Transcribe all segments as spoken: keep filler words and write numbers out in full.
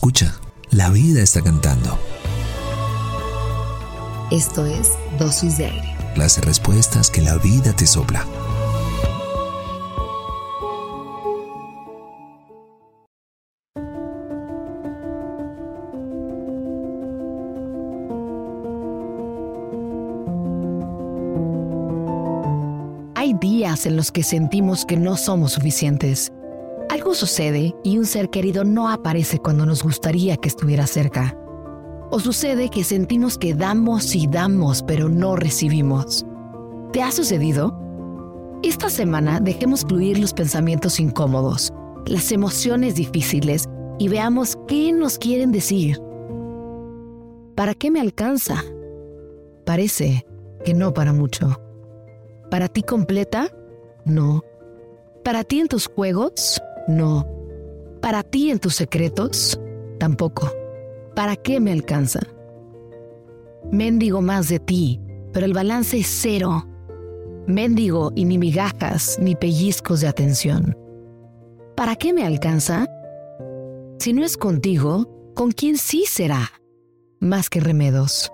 Escucha, la vida está cantando. Esto es Dosis de Aire. Las respuestas que la vida te sopla. Hay días en los que sentimos que no somos suficientes. Algo sucede y un ser querido no aparece cuando nos gustaría que estuviera cerca. O sucede que sentimos que damos y damos, pero no recibimos. ¿Te ha sucedido? Esta semana dejemos fluir los pensamientos incómodos, las emociones difíciles y veamos qué nos quieren decir. ¿Para qué me alcanza? Parece que no para mucho. ¿Para ti completa? No. ¿Para ti en tus juegos? No. ¿Para ti en tus secretos? Tampoco. ¿Para qué me alcanza? Mendigo más de ti, pero el balance es cero. Mendigo y ni migajas ni pellizcos de atención. ¿Para qué me alcanza? Si no es contigo, ¿con quién sí será? Más que remedos.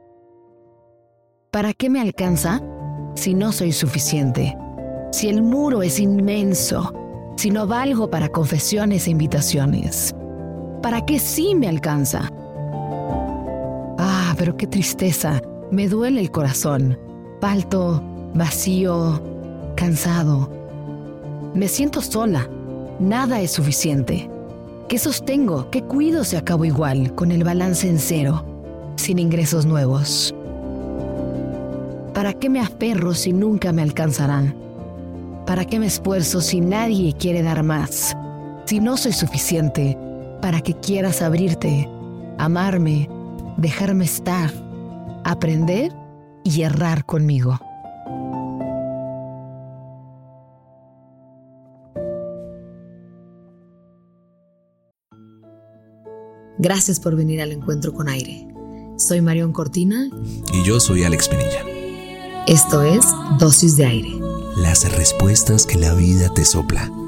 ¿Para qué me alcanza? Si no soy suficiente, si el muro es inmenso, si no valgo para confesiones e invitaciones, ¿para qué sí me alcanza? Ah, pero qué tristeza, me duele el corazón, falto, vacío, cansado. Me siento sola, nada es suficiente. ¿Qué sostengo? ¿Qué cuido si acabo igual, con el balance en cero, sin ingresos nuevos? ¿Para qué me aferro si nunca me alcanzarán? ¿Para qué me esfuerzo si nadie quiere dar más? Si no soy suficiente, para que quieras abrirte, amarme, dejarme estar, aprender y errar conmigo. Gracias por venir al Encuentro con Aire. Soy Marión Cortina. Y yo soy Alex Pinilla. Esto es Dosis de Aire. Las respuestas que la vida te sopla.